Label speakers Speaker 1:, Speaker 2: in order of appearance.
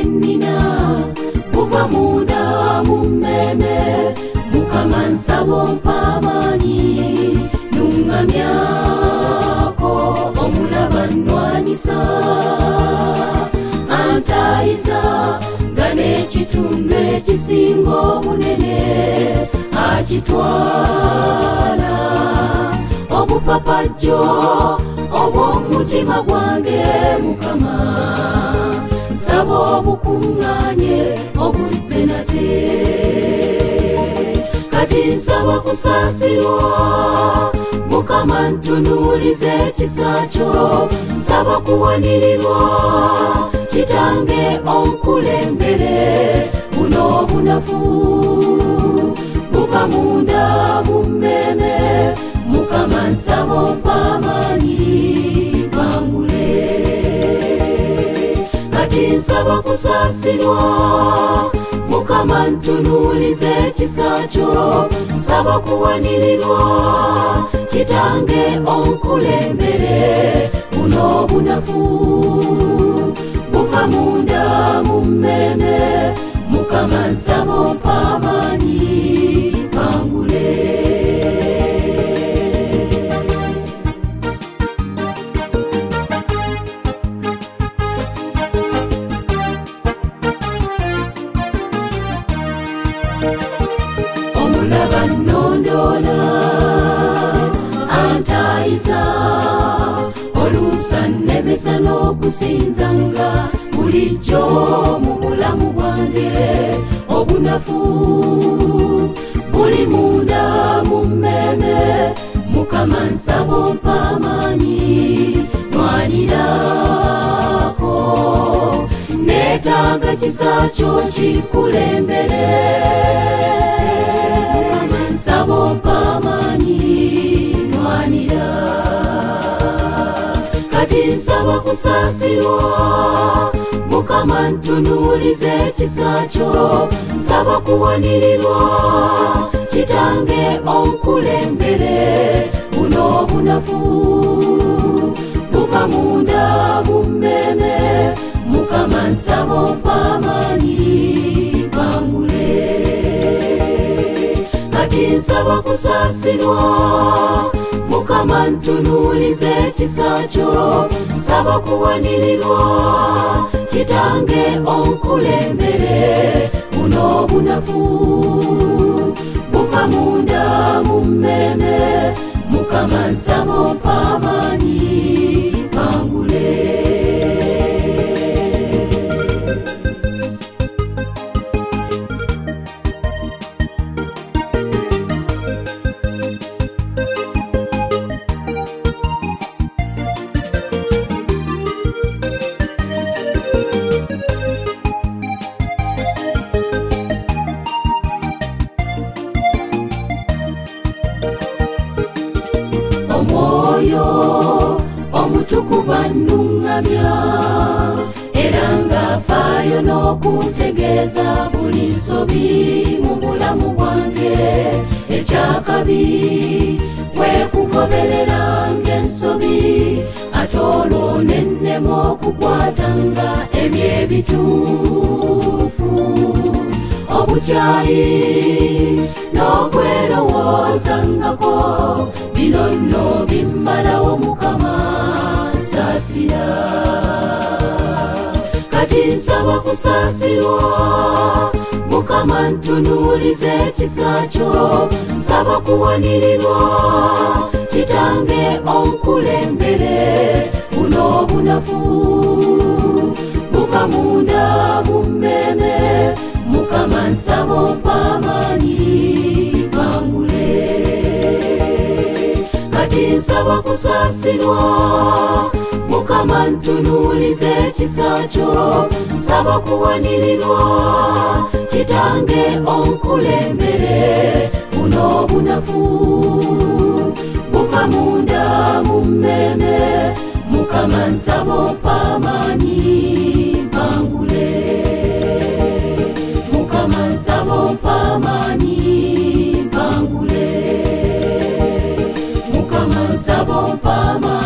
Speaker 1: bwenina buva munda mummeme Mukama nsaba mpamanyi nungamyako omulaba nnwanyisa antayiza nga n'ekitundu ekisinga obunene akitwala obupapajjo obw'omutima gwange Mukama nsaba obukuŋŋaanye obuzze nate kati nsaba kusaasirwa Mukama ntunuulize ekisa kyo nsaba kuwanirirwa kitange onkulembere buno obunafu buva munda mummeme Mukama nsaba ompamanyi bangule kati nsaba kusaasirwa Mukama ntunuulize ekisa kyo nsaba kuwanirirwa kitange onkulembere buno obunafu buva munda mummeme Mukama nsaba ompamanyi bangule omulaba nnondola antayiza oluusa nnemesa n'okusinzanga bulijjo mu bulamu bwange obunafu buli munda mummeme Mukama nsaba ompamanyi nwanirako neetaaga kisa kyo kikulembere Mukama nsaba ompamanyi nwanira kati nsaba kusaasirwa Mukama ntunuulize ekisa kyo nsaba kuwanirirwa kitange onkulembere buno obunafu buva munda mummeme Mukama nsaba ompamanyi bangule kati nsaba kusaasirwa Mukama ntunuulize ekisa kyo nsaba kuwanirirwa kitange onkulembere buno obunafu buva munda mummeme Mukama nsaba ompamanyi bangule omwoyo omutukuvu annungamya era ng'afaayo n'okuntegeeza buli nsobi mu bulamu bwange ekyakabi kwekugoberera ng'ensobi ate olwo nennema okukwatanga ebyebituufu obukyayi n'okwerowoozangako bino nno bimmalawo Mukama nsaasira kati nsaba kusaasirwa Mukama ntunuulize ekisa kyo nsaba kuwanirirwa kitange onkulembere buno obunafu buva munda mummeme Mukama nsaba ompamanyi bangule kati nsaba kusaasirwa Mukama ntunuulize ekisa kyo nsaba kuwanirirwa kitange onkulembere buno obunafu buva munda mummeme Mukama nsaba ompamanyi bangule Mukama nsaba ompamanyi bangule Mukama nsaba ompamanyi